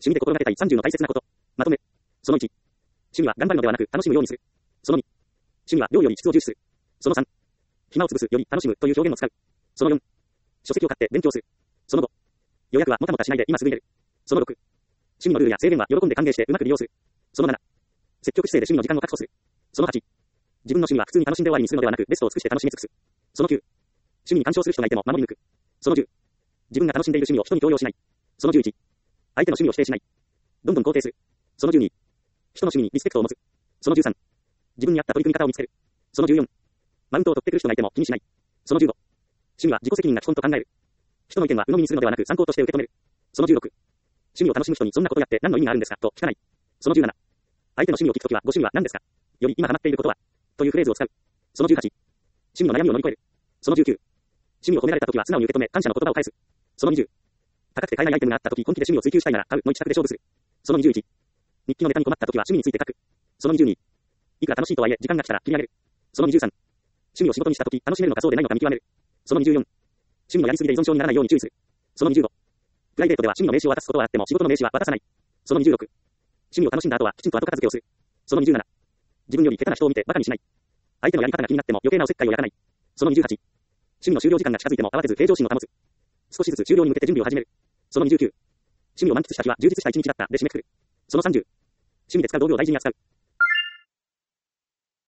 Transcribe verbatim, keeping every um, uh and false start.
趣味で心がけたいさんじゅうの大切なこと。まとめ。そのいち。趣味は頑張るのではなく楽しむようにする。そのに。趣味は量より質を重視する。そのさん。暇を潰すより楽しむという表現を使う。そのよん。書籍を買って勉強する。そのご。予約はもたもたしないで今すぐ入れる。そのろく。趣味のルールや制限は喜んで歓迎してうまく利用する。そのなな。積極姿勢で趣味の時間を確保する。そのはち。自分の趣味は普通に楽しんで終わりにするのではなくベストを尽くして楽しみ尽くす。そのきゅう。趣味に干渉する人がいても守り抜く。そのじゅう。自分が楽しんでいる趣味を人に強要しない。そのじゅういち。相手の趣味を否定しない。どんどん肯定する。そのじゅうに。人の趣味にリスペクトを持つ。そのじゅうさん。自分に合った取り組み方を見つける。そのじゅうよん。マウントを取ってくる人がいても気にしない。そのじゅうご。趣味は自己責任が基本と考える。人の意見は鵜呑みにするのではなく参考として受け止める。そのじゅうろく。趣味を楽しむ人にそんなことやって何の意味があるんですかと聞かない。そのじゅうなな。相手の趣味を聞くときはご趣味は何ですかより今ハマっていることはというフレーズを使う。そのじゅうはち。趣味の悩みを乗り越える。そのじゅうきゅう。趣味を褒められたときは素直に受け止め感謝の言葉を返す。そのにじゅう。高くて買えないアイテムがあったとき本気で趣味を追求したいなら買うの一択で勝負する。そのにじゅういち。日記のネタに困ったときは趣味について書く。そのにじゅうに。いくら楽しいとはいえ時間が来たら切り上げる。そのにじゅうさん。趣味を仕事にしたとき楽しめるのかそうでないのか見極める。そのにじゅうよん。趣味のやりすぎで依存症にならないように注意する。そのにじゅうご。プライベートでは趣味の名刺を渡すことはあっても仕事の名刺は渡さない。そのにじゅうろく。趣味を楽しんだ後はきちんと後片付けをする。そのにじゅうなな。自分より下手な人を見て馬鹿にしない。相手のやり方が気になっても余計なおせっかいをやらない。そのにじゅうはち。趣味の終了時間が近づいても慌てず平常心を保つ。少しずつ終了に向けて準備を始める。そのにじゅうきゅう。趣味を満喫した日は充実した一日だったで締めくくる。そのさんじゅう。趣味で使う道具を大事に扱う。